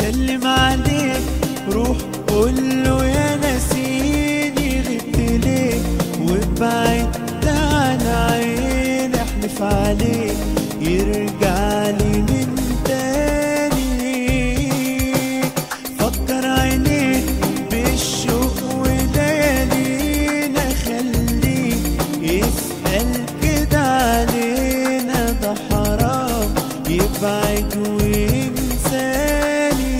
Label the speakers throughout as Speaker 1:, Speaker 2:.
Speaker 1: سلم عليك روح قوله يا نسيني غبت ليه وابعدت عن عيني احلف عليك يرجع لي من تاني. فكر عينيك بالشوق وليالينا خليك يسأل كده علينا ده حرام يبعد وينساني.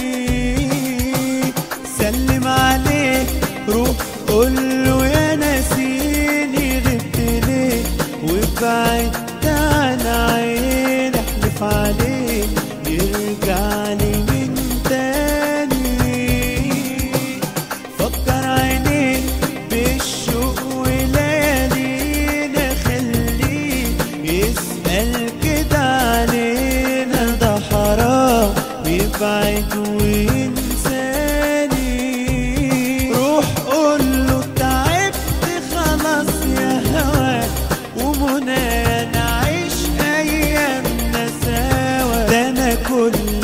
Speaker 1: سلم عليك روح قوله يا نسيني غبت ليه وابعدت عن عيني احلف عليك يرجع لي من تاني. فكر عينيك بالشوق وليالينا خليك يسأل كده علينا ده حرام يبعد وينساني. روح قوله تعبت خلاص يا هواك ومنى نعيش ايامنا سوا ده انا كل